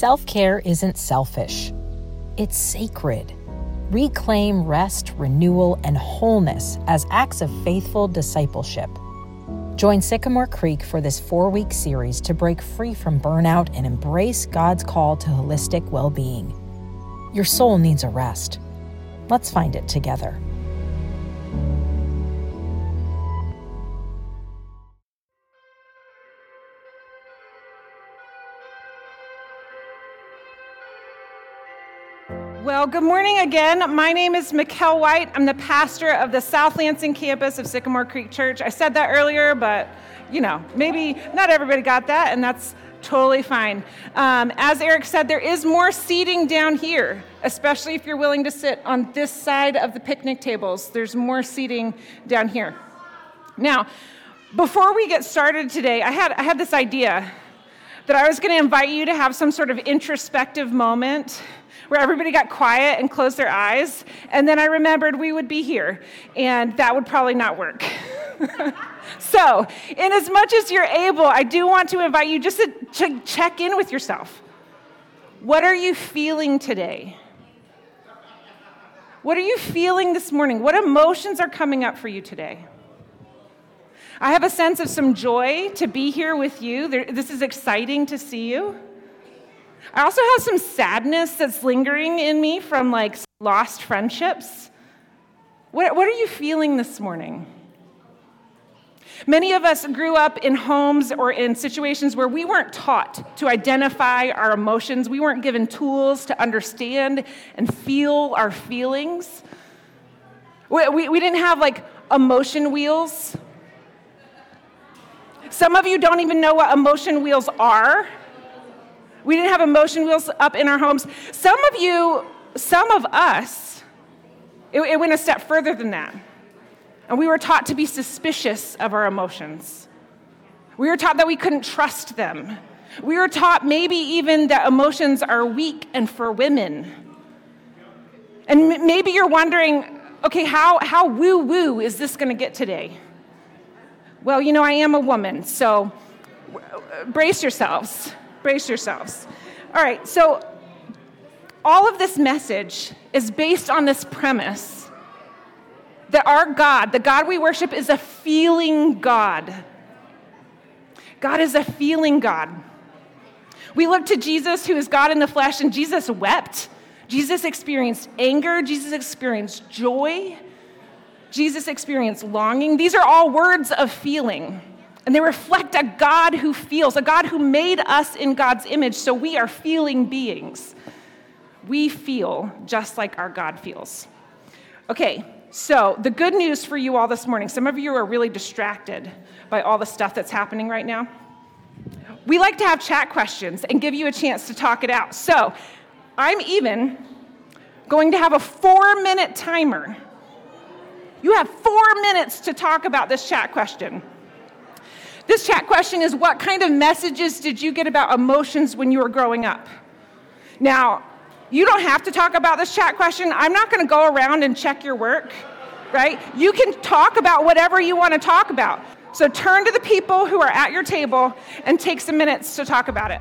Self-care isn't selfish. It's sacred. Reclaim rest, renewal, and wholeness as acts of faithful discipleship. Join Sycamore Creek for this 4-week series to break free from burnout and embrace God's call to holistic well-being. Your soul needs a rest. Let's find it together. Well, good morning again. My name is Mikkel White. I'm the pastor of the South Lansing campus of Sycamore Creek Church. I said that earlier, but maybe not everybody got that, and that's totally fine. As Eric said, there is more seating down here, especially if you're willing to sit on this side of the picnic tables. There's more seating down here. Now, before we get started today, I had this idea that I was going to invite you to have some sort of introspective moment where everybody got quiet and closed their eyes, and then I remembered we would be here, and that would probably not work. So, in as much as you're able, I do want to invite you just to check in with yourself. What are you feeling today? What are you feeling this morning? What emotions are coming up for you today? I have a sense of some joy to be here with you. This is exciting to see you. I also have some sadness that's lingering in me from lost friendships. What are you feeling this morning? Many of us grew up in homes or in situations where we weren't taught to identify our emotions. We weren't given tools to understand and feel our feelings. We didn't have emotion wheels. Some of you don't even know what emotion wheels are. We didn't have emotion wheels up in our homes. Some of us, it went a step further than that. And we were taught to be suspicious of our emotions. We were taught that we couldn't trust them. We were taught maybe even that emotions are weak and for women. And maybe you're wondering, okay, how woo-woo is this going to get today? Well, I am a woman, so brace yourselves. Brace yourselves. All right, so all of this message is based on this premise that our God, the God we worship, is a feeling God. God is a feeling God. We look to Jesus, who is God in the flesh, and Jesus wept. Jesus experienced anger. Jesus experienced joy. Jesus experienced longing. These are all words of feeling. And they reflect a God who feels, a God who made us in God's image, so we are feeling beings. We feel just like our God feels. Okay, so the good news for you all this morning, some of you are really distracted by all the stuff that's happening right now. We like to have chat questions and give you a chance to talk it out. So I'm even going to have a 4-minute timer. You have 4 minutes to talk about this chat question. This chat question is, what kind of messages did you get about emotions when you were growing up? Now, you don't have to talk about this chat question. I'm not going to go around and check your work, right? You can talk about whatever you want to talk about. So turn to the people who are at your table and take some minutes to talk about it.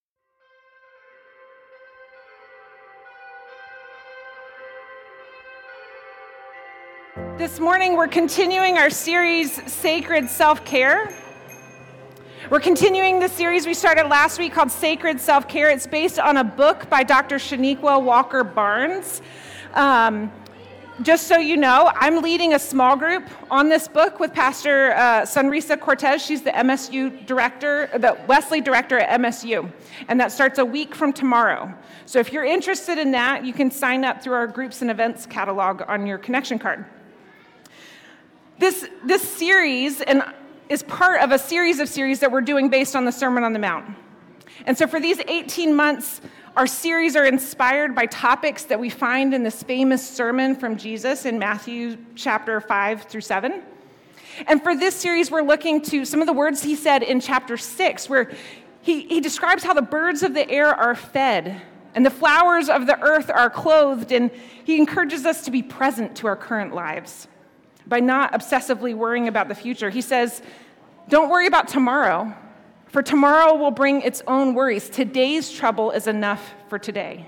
This morning, we're continuing our series, Sacred Self-Care. We're continuing the series we started last week called Sacred Self-Care. It's based on a book by Dr. Shaniqua Walker Barnes. Just so you know, I'm leading a small group on this book with Pastor Sunrisa Cortez. She's the MSU director, the Wesley director at MSU. And that starts a week from tomorrow. So if you're interested in that, you can sign up through our groups and events catalog on your connection card. This series is part of a series of series that we're doing based on the Sermon on the Mount. And so for these 18 months, our series are inspired by topics that we find in this famous sermon from Jesus in Matthew chapter 5 through 7. And for this series, we're looking to some of the words he said in chapter 6, where he describes how the birds of the air are fed and the flowers of the earth are clothed, and he encourages us to be present to our current lives by not obsessively worrying about the future. He says, don't worry about tomorrow, For tomorrow will bring its own worries. Today's trouble is enough for today.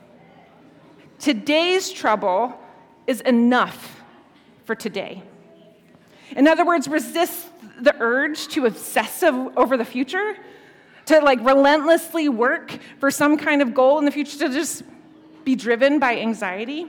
Today's trouble is enough for today. In other words, resist the urge to obsess over the future, to relentlessly work for some kind of goal in the future, to just be driven by anxiety.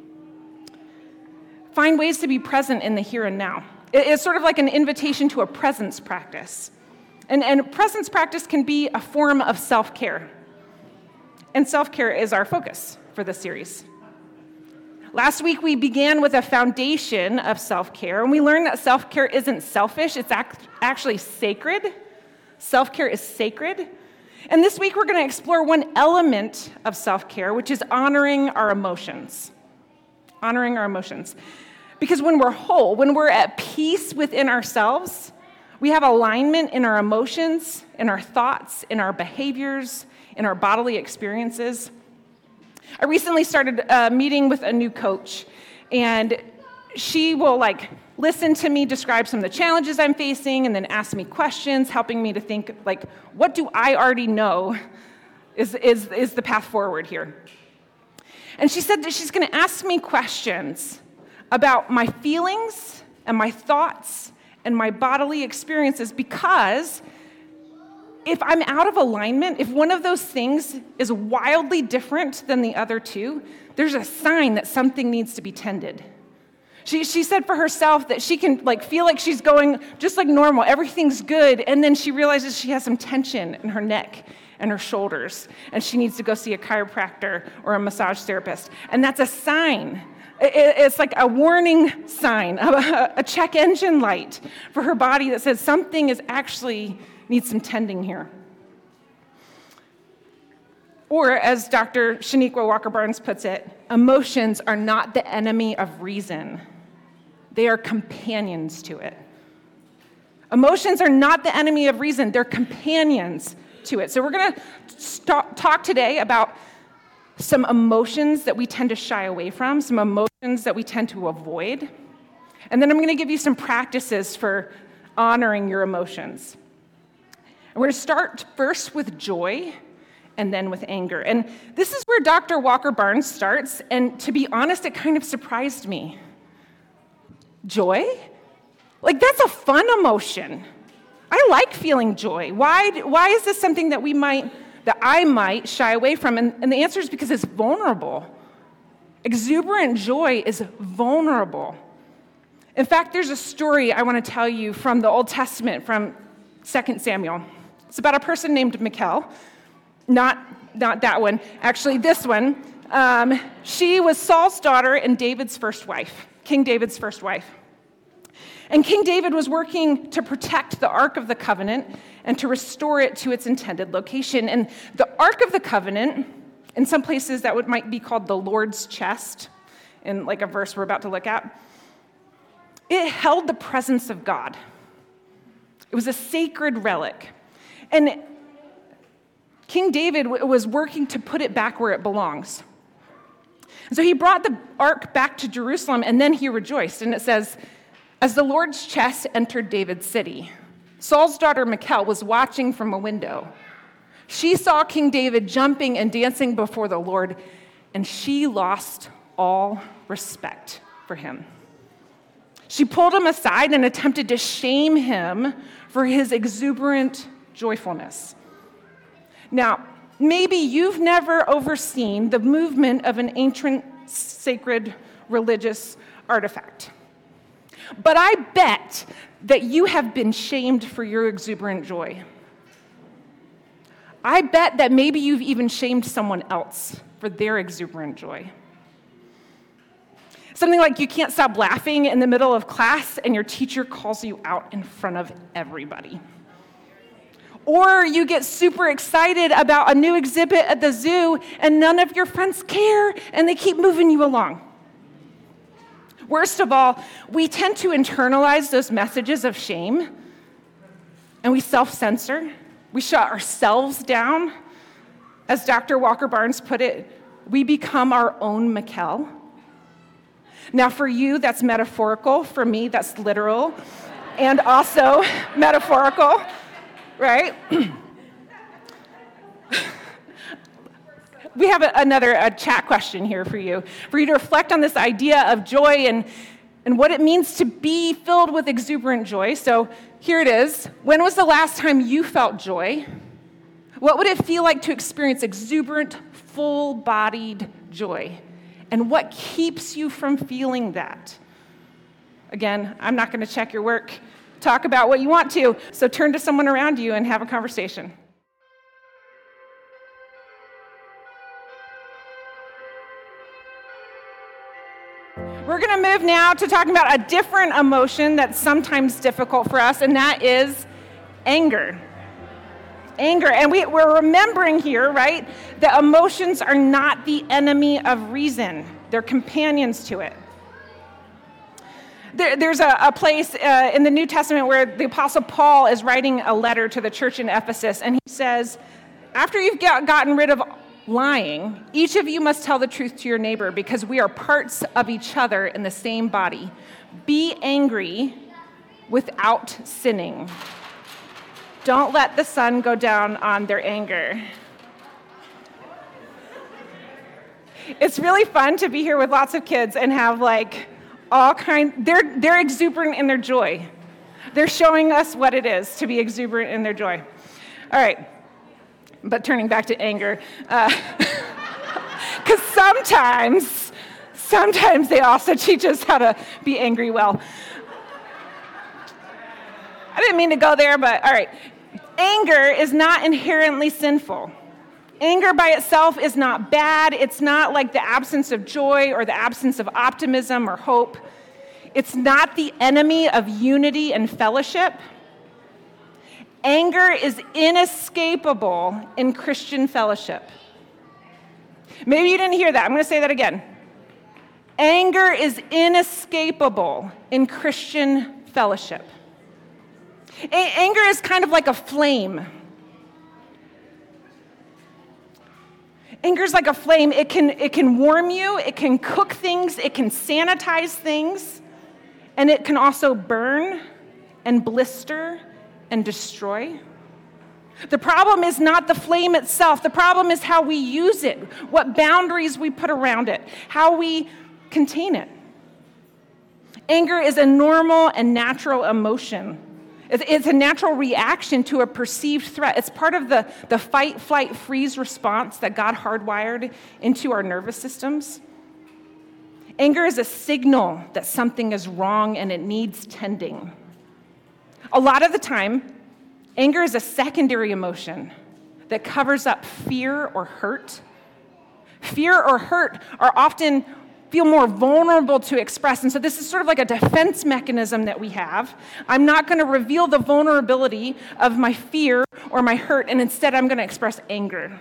Find ways to be present in the here and now. It's sort of like an invitation to a presence practice. And presence practice can be a form of self-care. And self-care is our focus for this series. Last week, we began with a foundation of self-care, and we learned that self-care isn't selfish, it's actually sacred. Self-care is sacred. And this week, we're going to explore one element of self-care, which is honoring our emotions. Honoring our emotions. Because when we're whole, when we're at peace within ourselves, we have alignment in our emotions, in our thoughts, in our behaviors, in our bodily experiences. I recently started meeting with a new coach, and she will listen to me describe some of the challenges I'm facing and then ask me questions, helping me to think, what do I already know is the path forward here? And she said that she's going to ask me questions about my feelings and my thoughts and my bodily experiences, because if I'm out of alignment, if one of those things is wildly different than the other two, there's a sign that something needs to be tended. She said for herself that she can feel like she's going just like normal, everything's good, and then she realizes she has some tension in her neck and her shoulders, and she needs to go see a chiropractor or a massage therapist. And that's a sign. It's like a warning sign, a check engine light for her body that says something is actually needs some tending here. Or, as Dr. Shaniqua Walker-Barnes puts it, emotions are not the enemy of reason. They are companions to it. Emotions are not the enemy of reason. They're companions to it. So we're going to talk today about some emotions that we tend to shy away from, some emotions that we tend to avoid. And then I'm going to give you some practices for honoring your emotions. And we're going to start first with joy and then with anger. And this is where Dr. Walker-Barnes starts, and to be honest, it kind of surprised me. Joy? That's a fun emotion. I like feeling joy. Why is this something that I might shy away from? And the answer is because it's vulnerable. Exuberant joy is vulnerable. In fact, there's a story I want to tell you from the Old Testament, from 2 Samuel. It's about a person named Michal. Not that one. Actually, this one. She was Saul's daughter and David's first wife, King David's first wife. And King David was working to protect the Ark of the Covenant and to restore it to its intended location. And the Ark of the Covenant, in some places that might be called the Lord's chest, in a verse we're about to look at, it held the presence of God. It was a sacred relic. And King David was working to put it back where it belongs. And so he brought the ark back to Jerusalem, and then he rejoiced. And it says, as the Lord's chest entered David's city, Saul's daughter Michal was watching from a window. She saw King David jumping and dancing before the Lord, and she lost all respect for him. She pulled him aside and attempted to shame him for his exuberant joyfulness. Now, maybe you've never overseen the movement of an ancient, sacred, religious artifact. But I bet that you have been shamed for your exuberant joy. I bet that maybe you've even shamed someone else for their exuberant joy. Something like you can't stop laughing in the middle of class and your teacher calls you out in front of everybody. Or you get super excited about a new exhibit at the zoo and none of your friends care and they keep moving you along. Worst of all, we tend to internalize those messages of shame and we self-censor. We shut ourselves down. As Dr. Walker-Barnes put it, we become our own Michal. Now for you, that's metaphorical. For me, that's literal and also metaphorical. right? We have another chat question here for you to reflect on this idea of joy and what it means to be filled with exuberant joy. So here it is. When was the last time you felt joy? What would it feel like to experience exuberant, full-bodied joy? And what keeps you from feeling that? Again, I'm not going to check your work. Talk about what you want to. So turn to someone around you and have a conversation. We're going to move now to talking about a different emotion that's sometimes difficult for us, and that is anger. Anger. And we're remembering here, right, that emotions are not the enemy of reason. They're companions to it. There's a place in the New Testament where the Apostle Paul is writing a letter to the church in Ephesus, and he says, after you've gotten rid of lying, each of you must tell the truth to your neighbor because we are parts of each other in the same body. Be angry without sinning. Don't let the sun go down on their anger. It's really fun to be here with lots of kids and have they're exuberant in their joy. They're showing us what it is to be exuberant in their joy. All right. But turning back to anger, because sometimes they also teach us how to be angry well. I didn't mean to go there, but all right. Anger is not inherently sinful. Anger by itself is not bad. It's not like the absence of joy or the absence of optimism or hope. It's not the enemy of unity and fellowship. Anger is inescapable in Christian fellowship. Maybe you didn't hear that. I'm going to say that again. Anger is inescapable in Christian fellowship. Anger is kind of like a flame. Anger is like a flame. It can warm you. It can cook things. It can sanitize things. And it can also burn and blister and destroy. The problem is not the flame itself. The problem is how we use it, what boundaries we put around it, how we contain it. Anger is a normal and natural emotion. It's a natural reaction to a perceived threat. It's part of the fight, flight, freeze response that God hardwired into our nervous systems. Anger is a signal that something is wrong and it needs tending. A lot of the time, anger is a secondary emotion that covers up fear or hurt. Fear or hurt are often feel more vulnerable to express, and so this is sort of like a defense mechanism that we have. I'm not going to reveal the vulnerability of my fear or my hurt, and instead I'm going to express anger.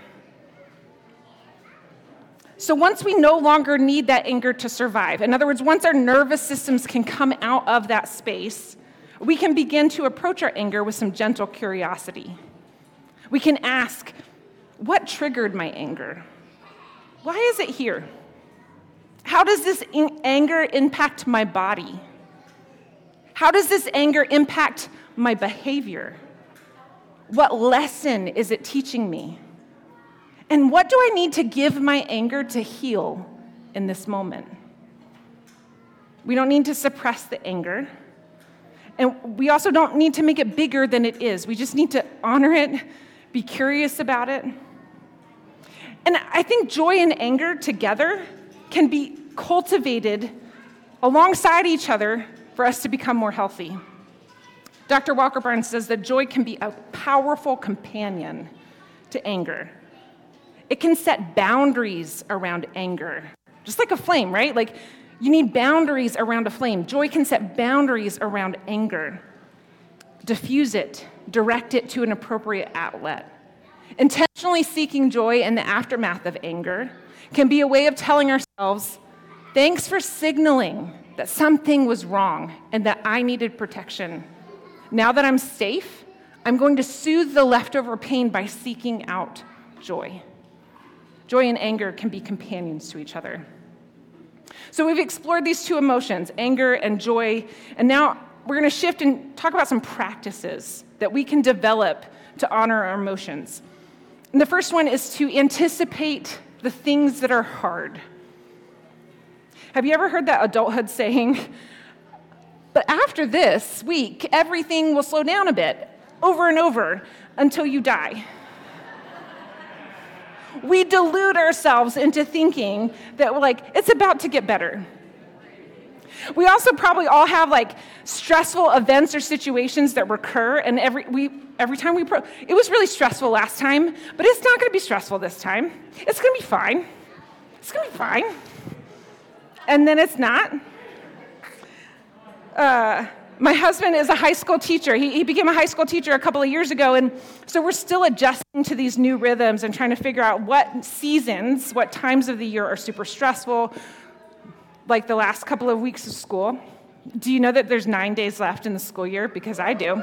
So once we no longer need that anger to survive, in other words, once our nervous systems can come out of that space, we can begin to approach our anger with some gentle curiosity. We can ask, what triggered my anger? Why is it here? How does this anger impact my body? How does this anger impact my behavior? What lesson is it teaching me? And what do I need to give my anger to heal in this moment? We don't need to suppress the anger. And we also don't need to make it bigger than it is. We just need to honor it, be curious about it. And I think joy and anger together can be cultivated alongside each other for us to become more healthy. Dr. Walker Barnes says that joy can be a powerful companion to anger. It can set boundaries around anger, just like a flame, right? Like you need boundaries around a flame. Joy can set boundaries around anger, diffuse it, direct it to an appropriate outlet. Intentionally seeking joy in the aftermath of anger can be a way of telling ourselves, thanks for signaling that something was wrong and that I needed protection. Now that I'm safe, I'm going to soothe the leftover pain by seeking out joy. Joy and anger can be companions to each other. So we've explored these two emotions, anger and joy, and now we're going to shift and talk about some practices that we can develop to honor our emotions. And the first one is to anticipate the things that are hard. Have you ever heard that adulthood saying, but after this week, everything will slow down a bit, over and over, until you die? We delude ourselves into thinking that it's about to get better. We also probably all have stressful events or situations that recur, and every time it was really stressful last time, but it's not going to be stressful this time. It's going to be fine. It's going to be fine. And then it's not. My husband is a high school teacher. He became a high school teacher a couple of years ago, and so we're still adjusting to these new rhythms and trying to figure out what seasons, what times of the year are super stressful, like the last couple of weeks of school. Do you know that there's 9 days left in the school year? Because I do.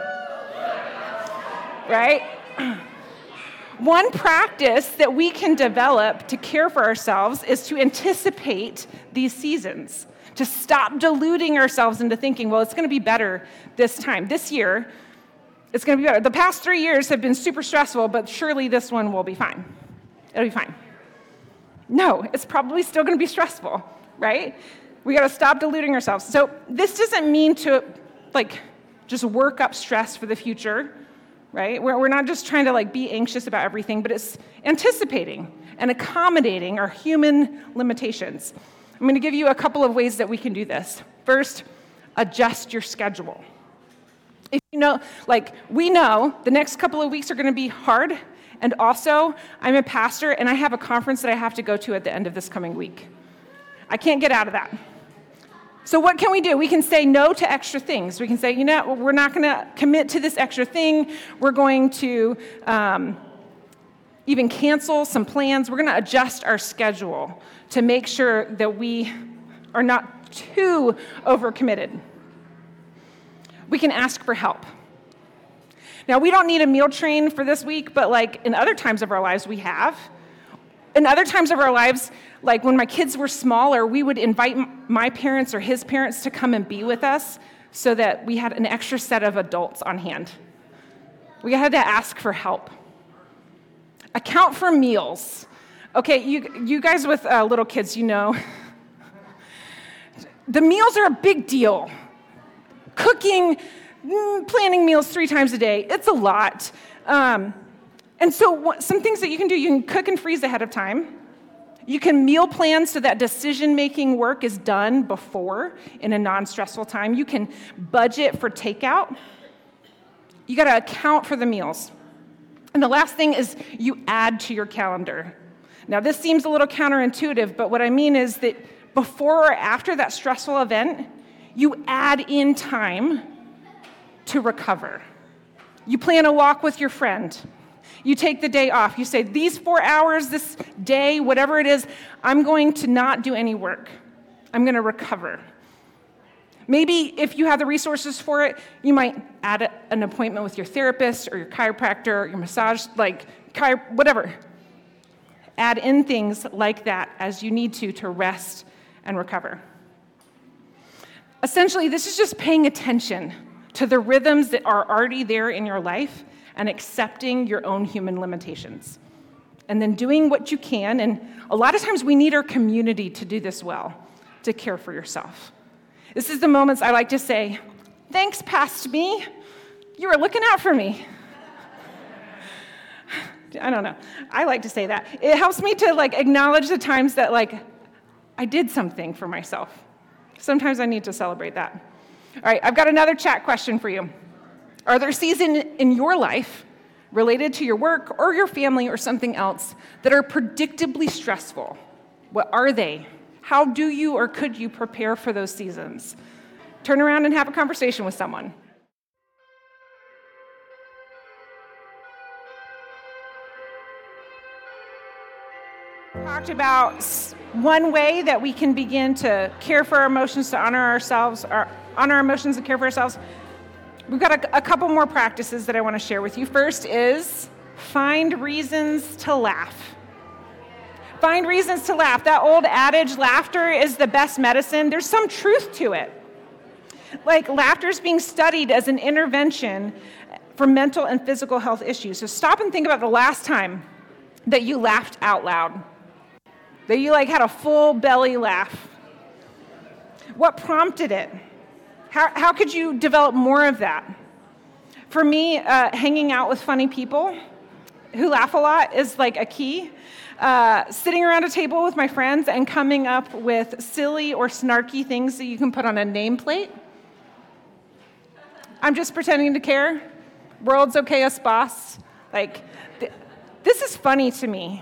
Right? One practice that we can develop to care for ourselves is to anticipate these seasons, to stop deluding ourselves into thinking, well, it's going to be better this time. This year, it's going to be better. The past 3 years have been super stressful, but surely this one will be fine. It'll be fine. No, it's probably still going to be stressful, right? We got to stop deluding ourselves. So this doesn't mean to just work up stress for the future, right? We're not just trying to be anxious about everything, but it's anticipating and accommodating our human limitations. I'm going to give you a couple of ways that we can do this. First, adjust your schedule. If you know, we know the next couple of weeks are going to be hard, and also I'm a pastor and I have a conference that I have to go to at the end of this coming week. I can't get out of that. So what can we do? We can say no to extra things. We can say, we're not going to commit to this extra thing. We're going to even cancel some plans. We're going to adjust our schedule to make sure that we are not too overcommitted. We can ask for help. Now, we don't need a meal train for this week, but in other times of our lives, we have. In other times of our lives, when my kids were smaller, we would invite my parents or his parents to come and be with us so that we had an extra set of adults on hand. We had to ask for help. Account for meals. Okay, you guys with little kids, the meals are a big deal. Cooking, planning meals 3 times a day, it's a lot. And so some things that you can do, you can cook and freeze ahead of time. You can meal plan so that decision-making work is done before in a non-stressful time. You can budget for takeout. You got to account for the meals. And the last thing is you add to your calendar. Now, this seems a little counterintuitive, but what I mean is that before or after that stressful event, you add in time to recover. You plan a walk with your friend. You take the day off. You say, these 4 hours, this day, whatever it is, I'm going to not do any work. I'm going to recover. Maybe if you have the resources for it, you might add an appointment with your therapist or your chiropractor, or your massage, whatever. Add in things like that as you need to rest and recover. Essentially, this is just paying attention to the rhythms that are already there in your life and accepting your own human limitations. And then doing what you can, and a lot of times we need our community to do this well, to care for yourself. This is the moments I like to say, thanks, past me. You were looking out for me. I don't know. I like to say that. It helps me to acknowledge the times that I did something for myself. Sometimes I need to celebrate that. All right, I've got another chat question for you. Are there seasons in your life related to your work or your family or something else that are predictably stressful? What are they? How do you or could you prepare for those seasons? Turn around and have a conversation with someone. Talked about one way that we can begin to care for our emotions, to honor ourselves, or honor our emotions and care for ourselves. We've got a couple more practices that I want to share with you. First is find reasons to laugh. Find reasons to laugh. That old adage, laughter is the best medicine. There's some truth to it. Like, laughter is being studied as an intervention for mental and physical health issues. So stop and think about the last time that you laughed out loud, that you had a full belly laugh. What prompted it? How could you develop more of that? For me, hanging out with funny people who laugh a lot is a key. Sitting around a table with my friends and coming up with silly or snarky things that you can put on a nameplate. I'm just pretending to care. World's okayest boss. This is funny to me.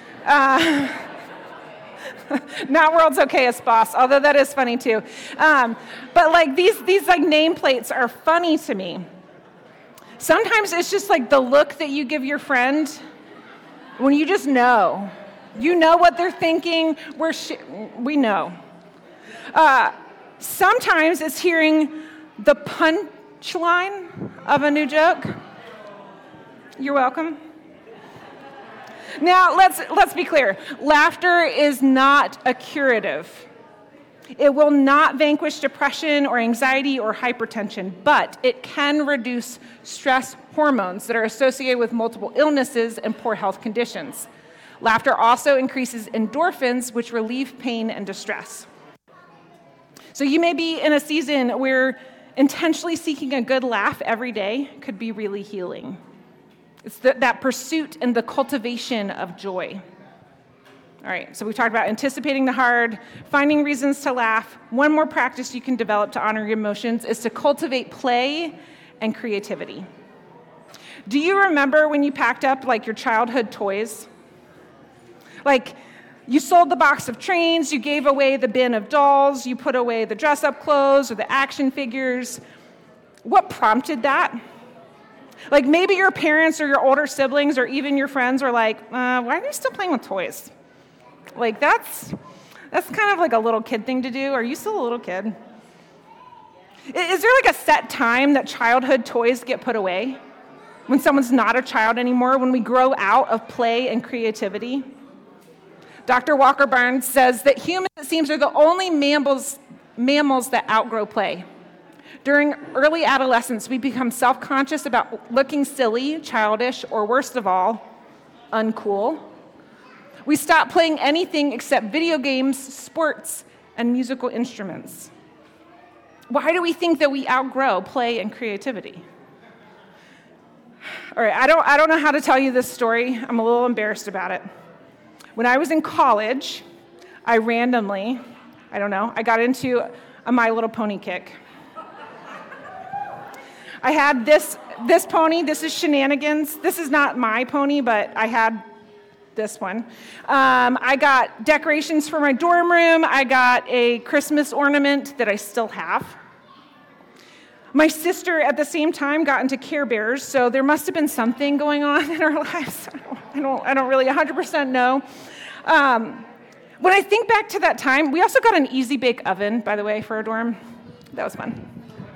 Not world's okayest boss, although that is funny too. But these nameplates are funny to me. Sometimes it's just the look that you give your friend when you just know. You know what they're thinking. We know. Sometimes it's hearing the punchline of a new joke. You're welcome. Now, let's be clear. Laughter is not a curative. It will not vanquish depression or anxiety or hypertension, but it can reduce stress hormones that are associated with multiple illnesses and poor health conditions. Laughter also increases endorphins, which relieve pain and distress. So you may be in a season where intentionally seeking a good laugh every day could be really healing. It's that pursuit and the cultivation of joy. All right, so we talked about anticipating the hard, finding reasons to laugh. One more practice you can develop to honor your emotions is to cultivate play and creativity. Do you remember when you packed up your childhood toys? You sold the box of trains, you gave away the bin of dolls, you put away the dress-up clothes or the action figures. What prompted that? Maybe your parents or your older siblings or even your friends were why are they still playing with toys? That's kind of a little kid thing to do. Are you still a little kid? Is there a set time that childhood toys get put away? When someone's not a child anymore, when we grow out of play and creativity? Dr. Walker Barnes says that humans, it seems, are the only mammals that outgrow play. During early adolescence, we become self-conscious about looking silly, childish, or worst of all, uncool. We stop playing anything except video games, sports, and musical instruments. Why do we think that we outgrow play and creativity? All right, I don't know how to tell you this story. I'm a little embarrassed about it. When I was in college, I randomly, I got into a My Little Pony kick. I had this pony. This is Shenanigans. This is not my pony, but I had this one. I got decorations for my dorm room. I got a Christmas ornament that I still have. My sister, at the same time, got into Care Bears, so there must have been something going on in our lives. I don't really 100% know. When I think back to that time, we also got an Easy Bake Oven, by the way, for our dorm. That was fun.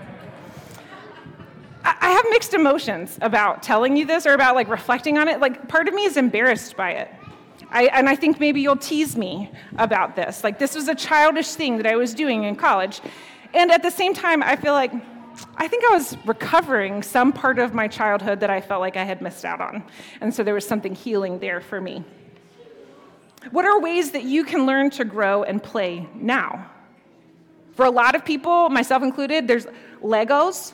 I have mixed emotions about telling you this or about reflecting on it. Part of me is embarrassed by it. And I think maybe you'll tease me about this. This was a childish thing that I was doing in college. And at the same time, I feel I think I was recovering some part of my childhood that I felt I had missed out on. And so there was something healing there for me. What are ways that you can learn to grow and play now? For a lot of people, myself included, there's Legos.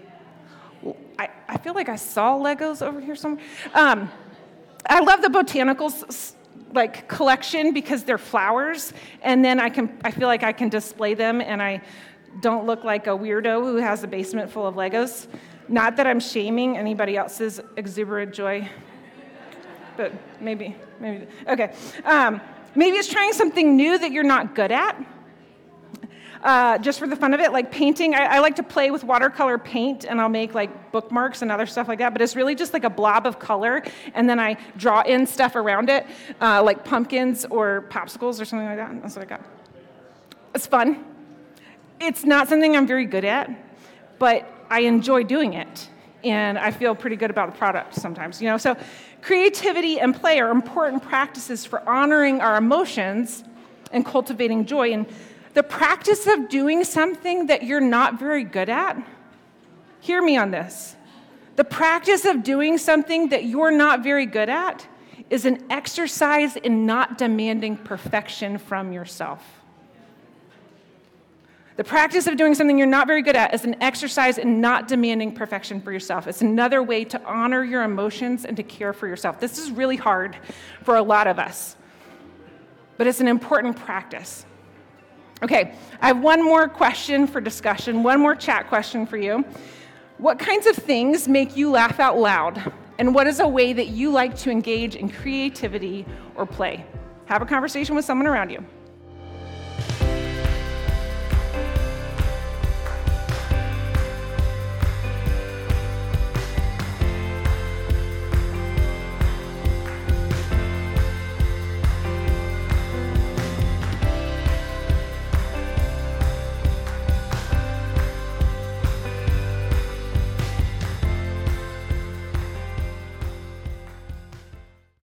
I feel I saw Legos over here somewhere. I love the botanicals collection because they're flowers, and then I feel I can display them, and I don't look like a weirdo who has a basement full of Legos. Not that I'm shaming anybody else's exuberant joy, but maybe. Okay. Maybe it's trying something new that you're not good at. Just for the fun of it, painting. I like to play with watercolor paint, and I'll make bookmarks and other stuff like that, but it's really just a blob of color, and then I draw in stuff around it, like pumpkins or popsicles or something like that. That's what I got. It's fun. It's not something I'm very good at, but I enjoy doing it, and I feel pretty good about the product sometimes, So creativity and play are important practices for honoring our emotions and cultivating joy. And The practice of doing something that you're not very good at, hear me on this. The practice of doing something that you're not very good at is an exercise in not demanding perfection from yourself. The practice of doing something you're not very good at is an exercise in not demanding perfection for yourself. It's another way to honor your emotions and to care for yourself. This is really hard for a lot of us, but it's an important practice. Okay, I have one more question for discussion, one more chat question for you. What kinds of things make you laugh out loud? And what is a way that you like to engage in creativity or play? Have a conversation with someone around you.